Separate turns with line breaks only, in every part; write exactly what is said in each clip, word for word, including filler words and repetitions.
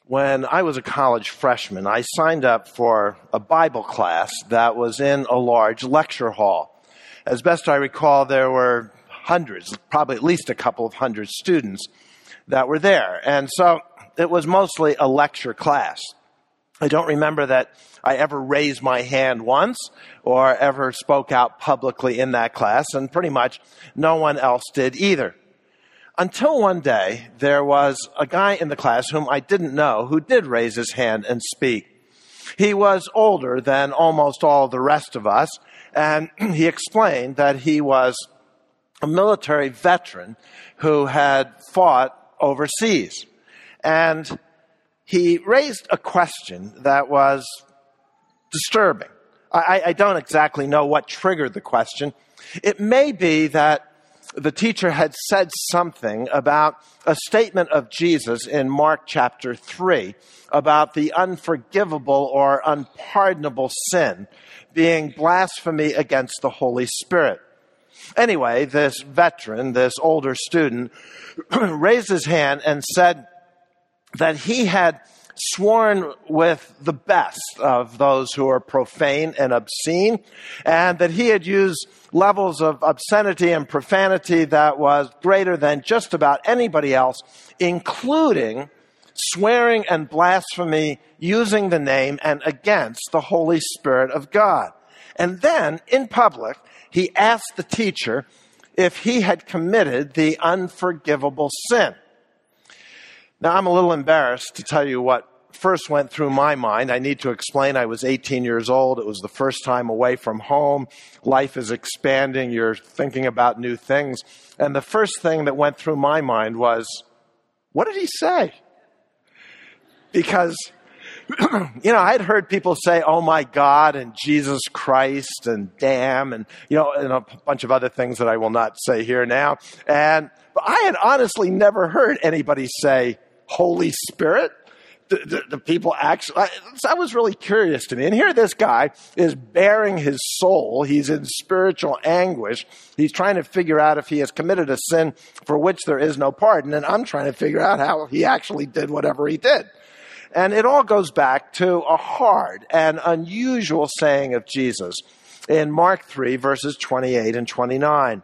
When I was a college freshman, I signed up for a Bible class that was in a large lecture hall. As best I recall, there were hundreds, probably at least a couple of hundred students that were there. And so it was mostly a lecture class. I don't remember that I ever raised my hand once or ever spoke out publicly in that class, and pretty much no one else did either. Until one day, there was a guy in the class whom I didn't know who did raise his hand and speak. He was older than almost all the rest of us, and he explained that he was a military veteran who had fought overseas. And he raised a question that was disturbing. I, I don't exactly know what triggered the question. It may be that the teacher had said something about a statement of Jesus in Mark chapter three about the unforgivable or unpardonable sin being blasphemy against the Holy Spirit. Anyway, this veteran, this older student, raised his hand and said that he had sworn with the best of those who are profane and obscene, and that he had used levels of obscenity and profanity that was greater than just about anybody else, including swearing and blasphemy using the name and against the Holy Spirit of God. And then, in public, he asked the teacher if he had committed the unforgivable sin. Now, I'm a little embarrassed to tell you what first went through my mind. I need to explain I was eighteen years old. It was the first time away from home. Life is expanding. You're thinking about new things. And the first thing that went through my mind was, what did he say? Because, you know, I'd heard people say, oh my God, and Jesus Christ, and damn, and, you know, and a bunch of other things that I will not say here now. And, but I had honestly never heard anybody say Holy Spirit. The, the, the people actually, I, that was really curious to me. And here this guy is bearing his soul. He's in spiritual anguish. He's trying to figure out if he has committed a sin for which there is no pardon. And I'm trying to figure out how he actually did whatever he did. And it all goes back to a hard and unusual saying of Jesus in Mark three, verses twenty-eight and twenty-nine.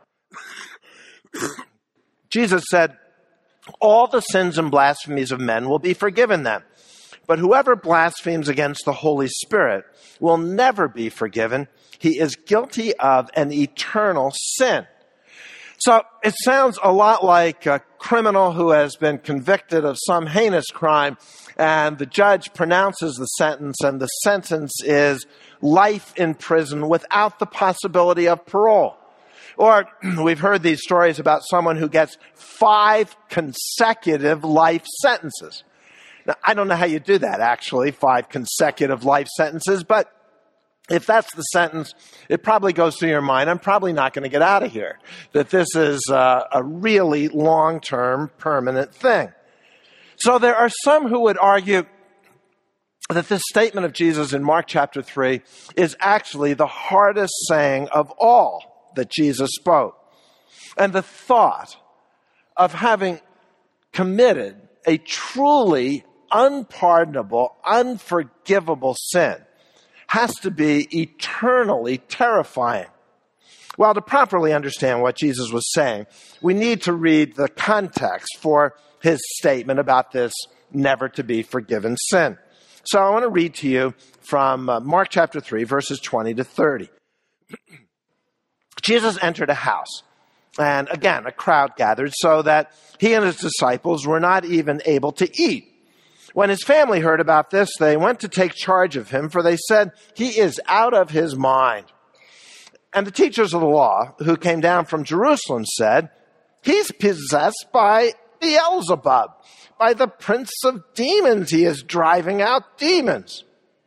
Jesus said, all the sins and blasphemies of men will be forgiven them. But whoever blasphemes against the Holy Spirit will never be forgiven. He is guilty of an eternal sin. So it sounds a lot like a criminal who has been convicted of some heinous crime, and the judge pronounces the sentence, and the sentence is life in prison without the possibility of parole. Or we've heard these stories about someone who gets five consecutive life sentences. Now, I don't know how you do that, actually, five consecutive life sentences, but if that's the sentence, it probably goes through your mind, I'm probably not going to get out of here, that this is uh, a really long-term, permanent thing. So there are some who would argue that this statement of Jesus in Mark chapter three is actually the hardest saying of all that Jesus spoke. And the thought of having committed a truly unpardonable, unforgivable sin has to be eternally terrifying. Well, to properly understand what Jesus was saying, we need to read the context for his statement about this never to be forgiven sin. So I want to read to you from uh, Mark chapter three, verses twenty to thirty. Jesus entered a house, and again, a crowd gathered so that he and his disciples were not even able to eat. When his family heard about this, they went to take charge of him, for they said, he is out of his mind. And the teachers of the law, who came down from Jerusalem, said, he's possessed by Beelzebub. By the prince of demons, he is driving out demons.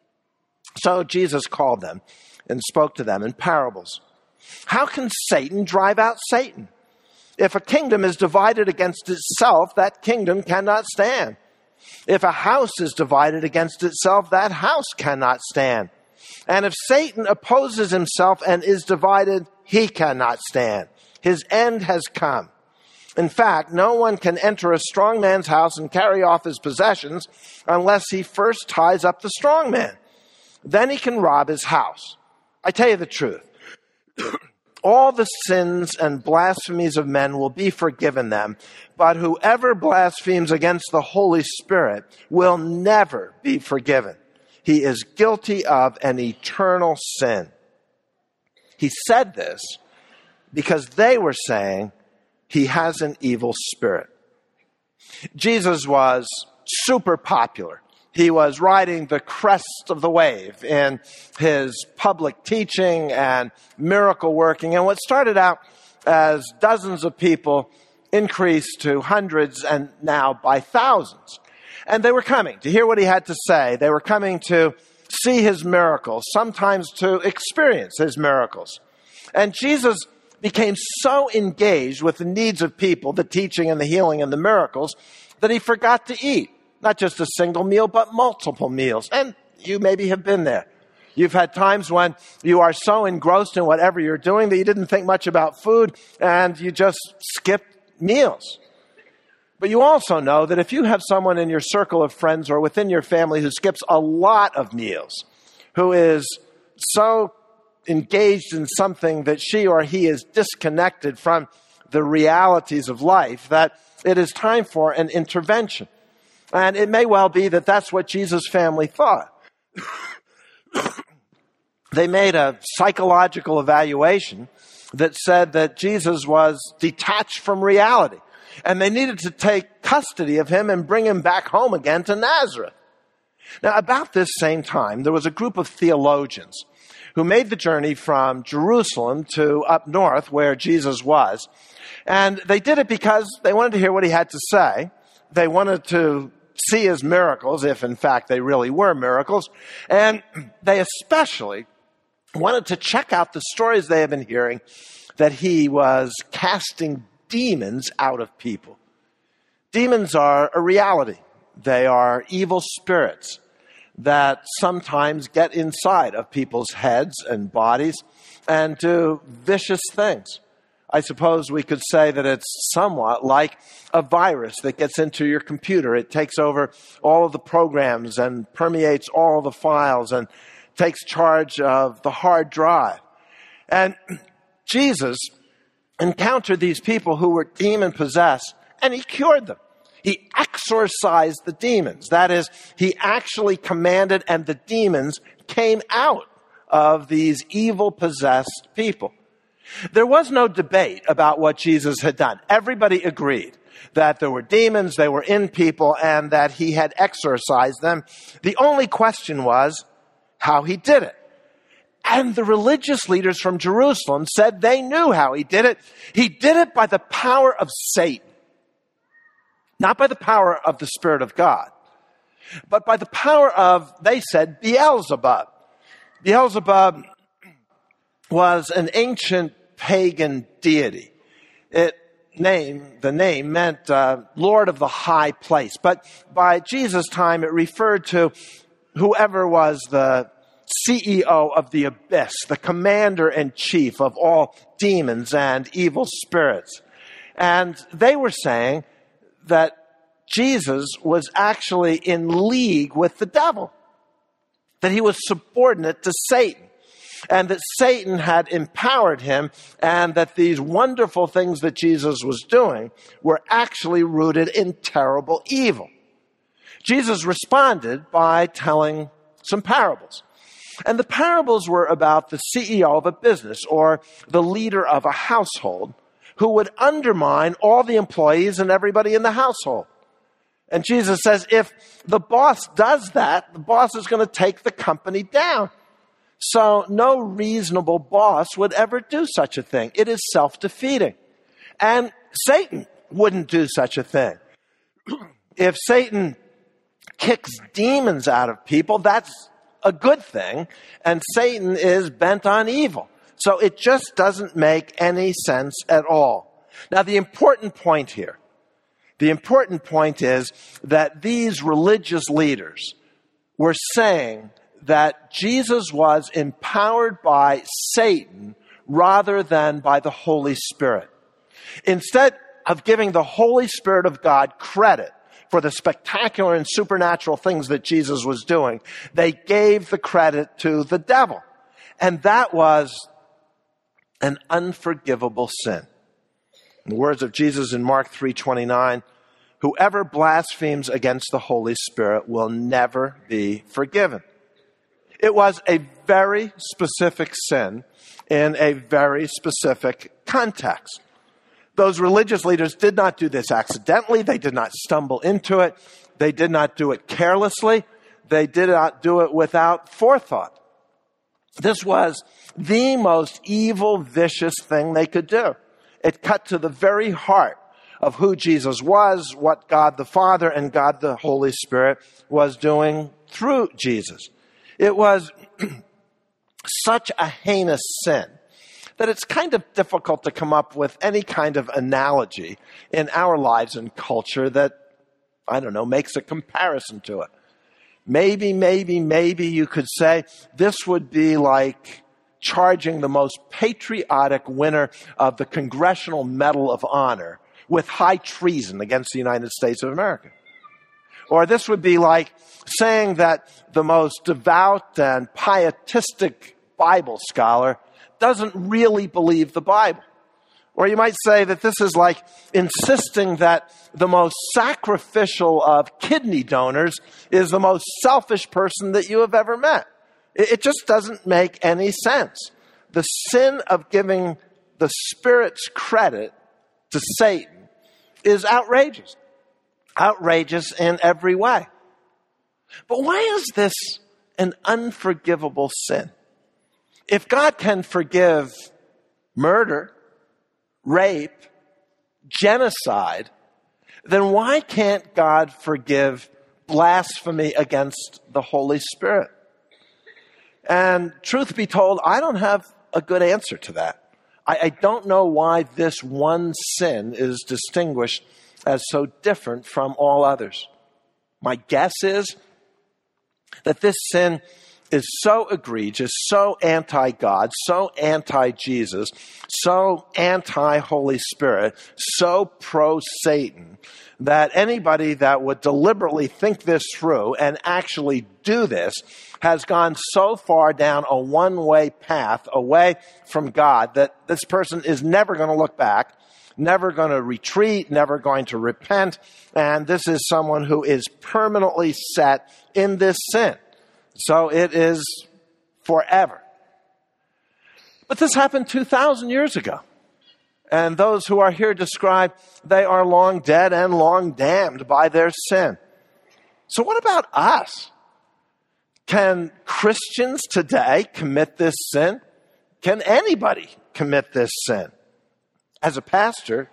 So Jesus called them and spoke to them in parables. How can Satan drive out Satan? If a kingdom is divided against itself, that kingdom cannot stand. If a house is divided against itself, that house cannot stand. And if Satan opposes himself and is divided, he cannot stand. His end has come. In fact, no one can enter a strong man's house and carry off his possessions unless he first ties up the strong man. Then he can rob his house. I tell you the truth. All the sins and blasphemies of men will be forgiven them, but whoever blasphemes against the Holy Spirit will never be forgiven. He is guilty of an eternal sin. He said this because they were saying he has an evil spirit. Jesus was super popular. He was riding the crest of the wave in his public teaching and miracle working. And what started out as dozens of people increased to hundreds and now by thousands. And they were coming to hear what he had to say. They were coming to see his miracles, sometimes to experience his miracles. And Jesus became so engaged with the needs of people, the teaching and the healing and the miracles, that he forgot to eat. Not just a single meal, but multiple meals. And you maybe have been there. You've had times when you are so engrossed in whatever you're doing that you didn't think much about food and you just skipped meals. But you also know that if you have someone in your circle of friends or within your family who skips a lot of meals, who is so engaged in something that she or he is disconnected from the realities of life, that it is time for an intervention. And it may well be that that's what Jesus' family thought. They made a psychological evaluation that said that Jesus was detached from reality. And they needed to take custody of him and bring him back home again to Nazareth. Now, about this same time, there was a group of theologians who made the journey from Jerusalem to up north where Jesus was. And they did it because they wanted to hear what he had to say. They wanted to see his miracles, if in fact they really were miracles. And they especially wanted to check out the stories they had been hearing that he was casting demons out of people. Demons are a reality. They are evil spirits that sometimes get inside of people's heads and bodies and do vicious things. I suppose we could say that it's somewhat like a virus that gets into your computer. It takes over all of the programs and permeates all of the files and takes charge of the hard drive. And Jesus encountered these people who were demon-possessed, and he cured them. He exorcised the demons. That is, he actually commanded, and the demons came out of these evil-possessed people. There was no debate about what Jesus had done. Everybody agreed that there were demons, they were in people, and that he had exorcised them. The only question was how he did it. And the religious leaders from Jerusalem said they knew how he did it. He did it by the power of Satan. Not by the power of the Spirit of God, but by the power of, they said, Beelzebub. Beelzebub was an ancient pagan deity. It name, the name meant uh, Lord of the high place. But by Jesus' time, it referred to whoever was the C E O of the abyss, the commander in chief of all demons and evil spirits. And they were saying that Jesus was actually in league with the devil, that he was subordinate to Satan, and that Satan had empowered him, and that these wonderful things that Jesus was doing were actually rooted in terrible evil. Jesus responded by telling some parables. And the parables were about the C E O of a business or the leader of a household who would undermine all the employees and everybody in the household. And Jesus says, if the boss does that, the boss is going to take the company down. So no reasonable boss would ever do such a thing. It is self-defeating. And Satan wouldn't do such a thing. If Satan kicks demons out of people, that's a good thing. And Satan is bent on evil. So it just doesn't make any sense at all. Now, the important point here, the important point is that these religious leaders were saying that Jesus was empowered by Satan rather than by the Holy Spirit. Instead, of giving the Holy Spirit of God credit for the spectacular and supernatural things that Jesus was doing, they gave the credit to the devil. And that was an unforgivable sin. In the words of Jesus in Mark three twenty-nine, whoever blasphemes against the Holy Spirit will never be forgiven. It was a very specific sin in a very specific context. Those religious leaders did not do this accidentally. They did not stumble into it. They did not do it carelessly. They did not do it without forethought. This was the most evil, vicious thing they could do. It cut to the very heart of who Jesus was, what God the Father and God the Holy Spirit was doing through Jesus. It was such a heinous sin that it's kind of difficult to come up with any kind of analogy in our lives and culture that, I don't know, makes a comparison to it. Maybe, maybe, maybe you could say this would be like charging the most patriotic winner of the Congressional Medal of Honor with high treason against the United States of America. Or this would be like saying that the most devout and pietistic Bible scholar doesn't really believe the Bible. Or you might say that this is like insisting that the most sacrificial of kidney donors is the most selfish person that you have ever met. It just doesn't make any sense. The sin of giving the Spirit's credit to Satan is outrageous. Outrageous in every way. But why is this an unforgivable sin? If God can forgive murder, rape, genocide, then why can't God forgive blasphemy against the Holy Spirit? And truth be told, I don't have a good answer to that. I, I don't know why this one sin is distinguished as so different from all others. My guess is that this sin is so egregious, so anti-God, so anti-Jesus, so anti-Holy Spirit, so pro-Satan, that anybody that would deliberately think this through and actually do this has gone so far down a one-way path away from God that this person is never going to look back, never going to retreat, never going to repent, and this is someone who is permanently set in this sin. So it is forever. But this happened two thousand years ago. And those who are here described, they are long dead and long damned by their sin. So what about us? Can Christians today commit this sin? Can anybody commit this sin? As a pastor,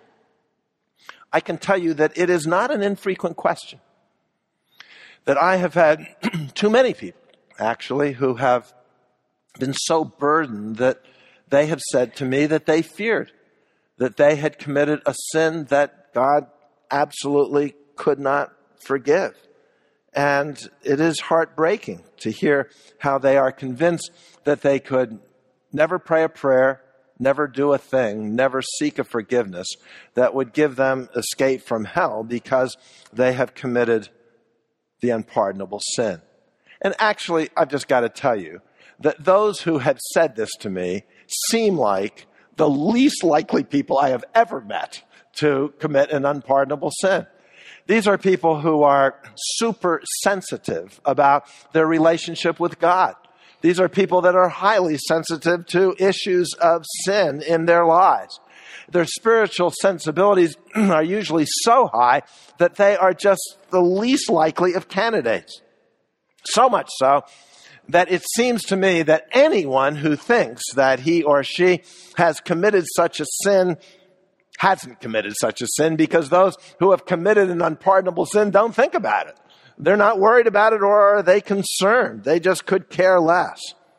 I can tell you that it is not an infrequent question. That I have had too many people, actually, who have been so burdened that they have said to me that they feared that they had committed a sin that God absolutely could not forgive. And it is heartbreaking to hear how they are convinced that they could never pray a prayer, never do a thing, never seek a forgiveness that would give them escape from hell because they have committed the unpardonable sin. And actually, I've just got to tell you that those who have said this to me seem like the least likely people I have ever met to commit an unpardonable sin. These are people who are super sensitive about their relationship with God. These are people that are highly sensitive to issues of sin in their lives. Their spiritual sensibilities are usually so high that they are just the least likely of candidates. So much so that it seems to me that anyone who thinks that he or she has committed such a sin hasn't committed such a sin, because those who have committed an unpardonable sin don't think about it. They're not worried about it, or are they concerned? They just could care less.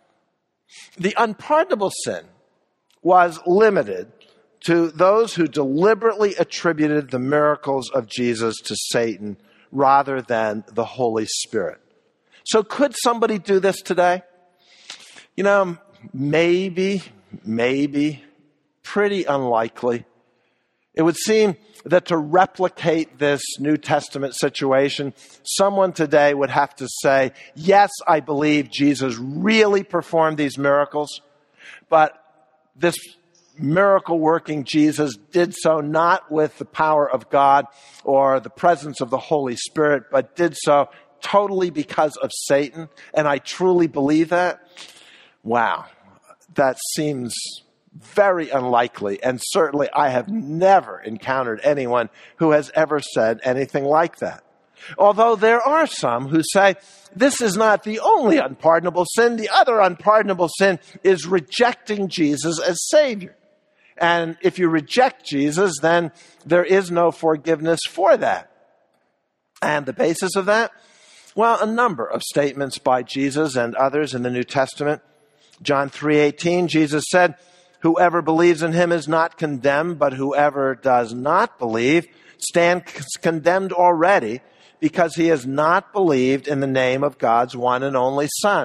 The unpardonable sin was limited to those who deliberately attributed the miracles of Jesus to Satan rather than the Holy Spirit. So could somebody do this today? You know, maybe, maybe, pretty unlikely. It would seem that to replicate this New Testament situation, someone today would have to say, yes, I believe Jesus really performed these miracles, but this miracle-working Jesus did so not with the power of God or the presence of the Holy Spirit, but did so totally because of Satan, and I truly believe that. Wow, that seems very unlikely, and certainly I have never encountered anyone who has ever said anything like that. Although there are some who say, this is not the only unpardonable sin. The other unpardonable sin is rejecting Jesus as Savior. And if you reject Jesus, then there is no forgiveness for that. And the basis of that? Well, a number of statements by Jesus and others in the New Testament. John three eighteen, Jesus said, whoever believes in him is not condemned, but whoever does not believe stands condemned already, because he has not believed in the name of God's one and only Son.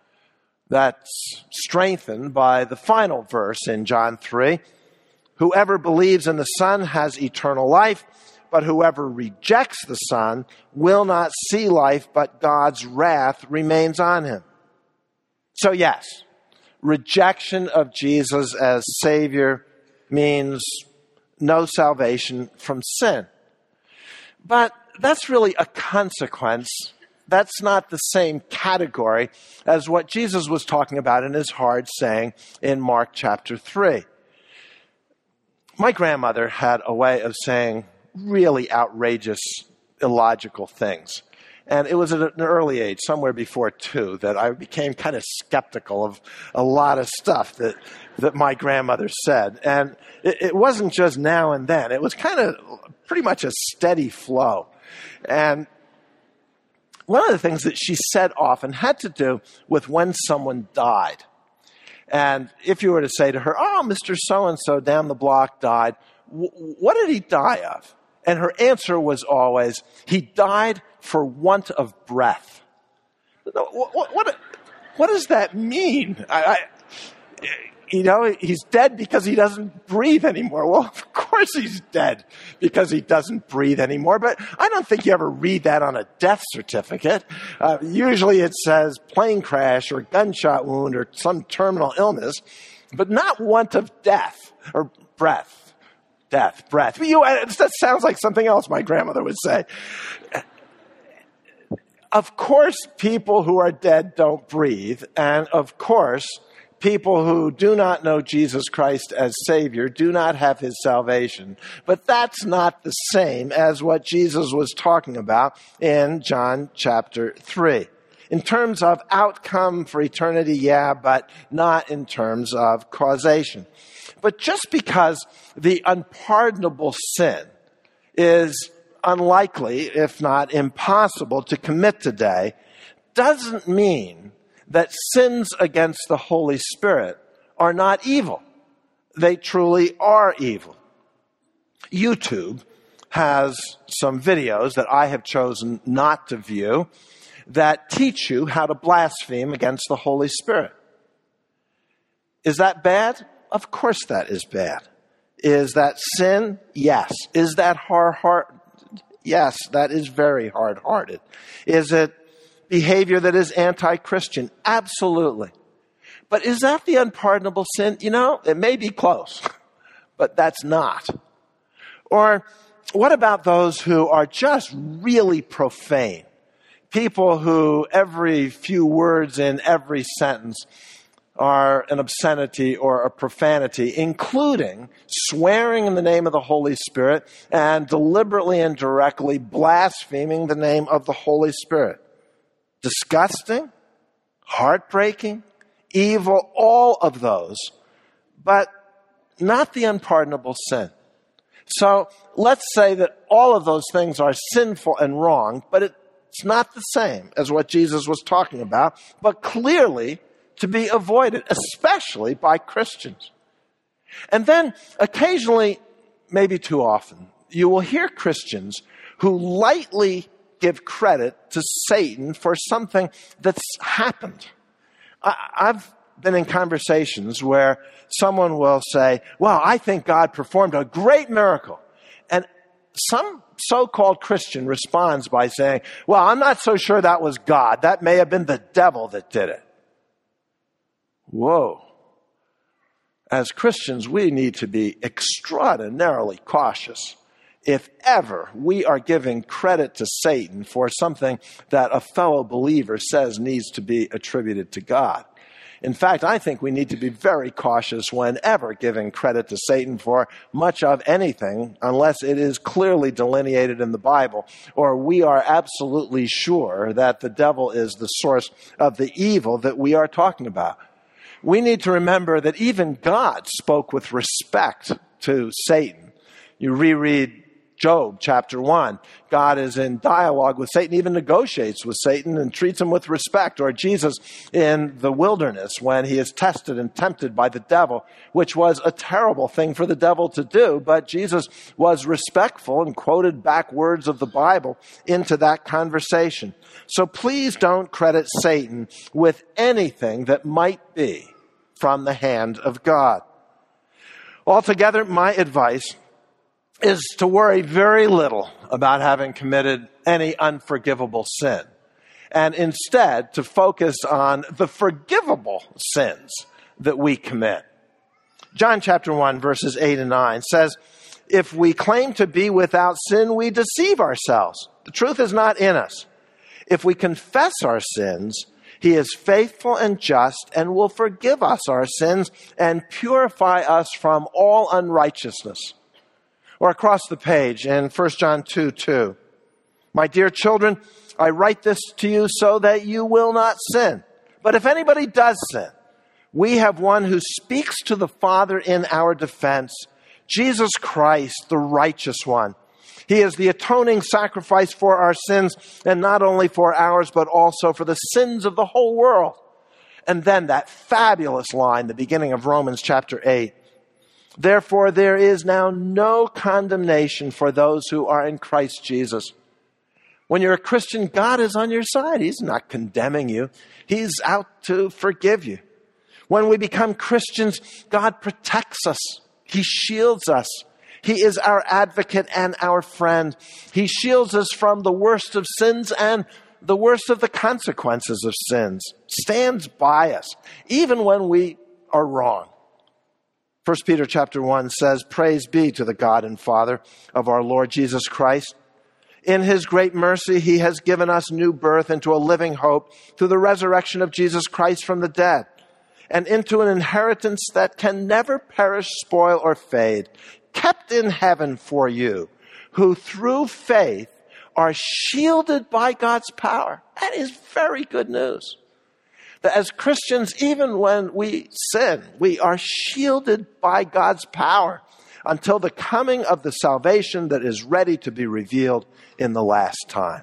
That's strengthened by the final verse in John three. Whoever believes in the Son has eternal life, but whoever rejects the Son will not see life, but God's wrath remains on him. So yes, rejection of Jesus as Savior means no salvation from sin. But that's really a consequence. That's not the same category as what Jesus was talking about in his hard saying in Mark chapter three. My grandmother had a way of saying really outrageous, illogical things. And it was at an early age, somewhere before two, that I became kind of skeptical of a lot of stuff that, that my grandmother said. And it, it wasn't just now and then. It was kind of pretty much a steady flow. And one of the things that she said often had to do with when someone died. And if you were to say to her, oh, Mister So-and-so down the block died, w- what did he die of? And her answer was always, he died for want of breath. What, what, what, what does that mean? I, I, you know, he's dead because he doesn't breathe anymore. Well, of course he's dead because he doesn't breathe anymore, but I don't think you ever read that on a death certificate. Uh, usually it says plane crash or gunshot wound or some terminal illness, but not want of death or breath. Death, breath. You, that sounds like something else my grandmother would say. Of course, people who are dead don't breathe, and of course, people who do not know Jesus Christ as Savior do not have his salvation. But that's not the same as what Jesus was talking about in John chapter three. In terms of outcome for eternity, yeah, but not in terms of causation. But just because the unpardonable sin is unlikely, if not impossible, to commit today, doesn't mean that sins against the Holy Spirit are not evil. They truly are evil. YouTube has some videos that I have chosen not to view that teach you how to blaspheme against the Holy Spirit. Is that bad? Of course that is bad. Is that sin? Yes. Is that hard-hearted? Yes, that is very hard-hearted. Is it behavior that is anti-Christian? Absolutely. But is that the unpardonable sin? You know, it may be close, but that's not. Or what about those who are just really profane? People who every few words in every sentence are an obscenity or a profanity, including swearing in the name of the Holy Spirit and deliberately and directly blaspheming the name of the Holy Spirit. Disgusting, heartbreaking, evil, all of those, but not the unpardonable sin. So let's say that all of those things are sinful and wrong, but it's not the same as what Jesus was talking about, but clearly to be avoided, especially by Christians. And then occasionally, maybe too often, you will hear Christians who lightly give credit to Satan for something that's happened. I, I've been in conversations where someone will say, well, I think God performed a great miracle. And some so-called Christian responds by saying, well, I'm not so sure that was God. That may have been the devil that did it. Whoa. As Christians, we need to be extraordinarily cautious if ever we are giving credit to Satan for something that a fellow believer says needs to be attributed to God. In fact, I think we need to be very cautious whenever giving credit to Satan for much of anything, unless it is clearly delineated in the Bible, or we are absolutely sure that the devil is the source of the evil that we are talking about. We need to remember that even God spoke with respect to Satan. You reread Job chapter one. God is in dialogue with Satan, even negotiates with Satan and treats him with respect. Or Jesus in the wilderness when he is tested and tempted by the devil, which was a terrible thing for the devil to do. But Jesus was respectful and quoted back words of the Bible into that conversation. So please don't credit Satan with anything that might be from the hand of God. Altogether, my advice is to worry very little about having committed any unforgivable sin, and instead to focus on the forgivable sins that we commit. John chapter one, verses eight and nine says, if we claim to be without sin, we deceive ourselves. The truth is not in us. If we confess our sins, he is faithful and just and will forgive us our sins and purify us from all unrighteousness. Or across the page in First John two two. My dear children, I write this to you so that you will not sin. But if anybody does sin, we have one who speaks to the Father in our defense, Jesus Christ, the righteous one. He is the atoning sacrifice for our sins, and not only for ours, but also for the sins of the whole world. And then that fabulous line, the beginning of Romans chapter eight. Therefore, there is now no condemnation for those who are in Christ Jesus. When you're a Christian, God is on your side. He's not condemning you. He's out to forgive you. When we become Christians, God protects us. He shields us. He is our advocate and our friend. He shields us from the worst of sins and the worst of the consequences of sins. Stands by us, even when we are wrong. First Peter chapter one says, praise be to the God and Father of our Lord Jesus Christ. In his great mercy, he has given us new birth into a living hope through the resurrection of Jesus Christ from the dead, and into an inheritance that can never perish, spoil, or fade, kept in heaven for you, who through faith are shielded by God's power. That is very good news. That as Christians, even when we sin, we are shielded by God's power until the coming of the salvation that is ready to be revealed in the last time.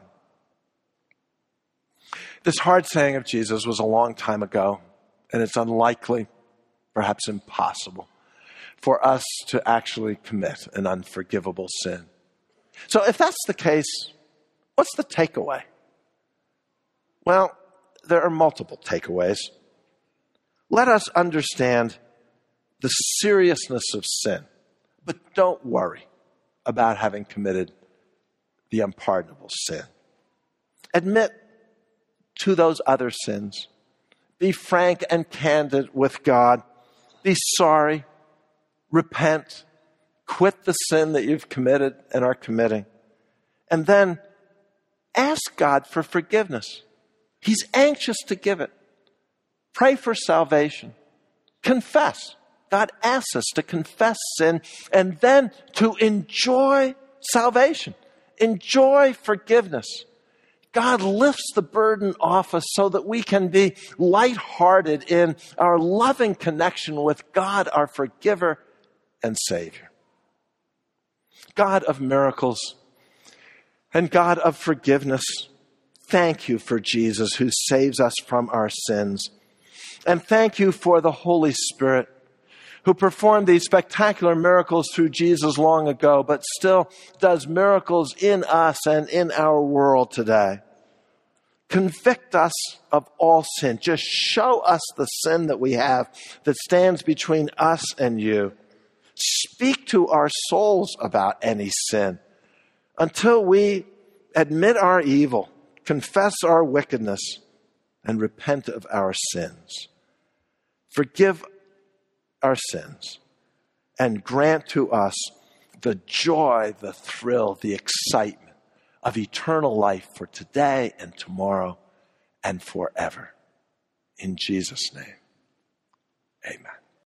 This hard saying of Jesus was a long time ago, and it's unlikely, perhaps impossible, for us to actually commit an unforgivable sin. So if that's the case, what's the takeaway? Well, there are multiple takeaways. Let us understand the seriousness of sin, but don't worry about having committed the unpardonable sin. Admit to those other sins. Be frank and candid with God. Be sorry. Repent. Quit the sin that you've committed and are committing. And then ask God for forgiveness. He's anxious to give it. Pray for salvation. Confess. God asks us to confess sin and then to enjoy salvation. Enjoy forgiveness. God lifts the burden off us so that we can be lighthearted in our loving connection with God, our forgiver and Savior. God of miracles and God of forgiveness, thank you for Jesus who saves us from our sins. And thank you for the Holy Spirit who performed these spectacular miracles through Jesus long ago, but still does miracles in us and in our world today. Convict us of all sin. Just show us the sin that we have that stands between us and you. Speak to our souls about any sin until we admit our evil, confess our wickedness, and repent of our sins. Forgive our sins and grant to us the joy, the thrill, the excitement of eternal life for today and tomorrow and forever. In Jesus' name, amen.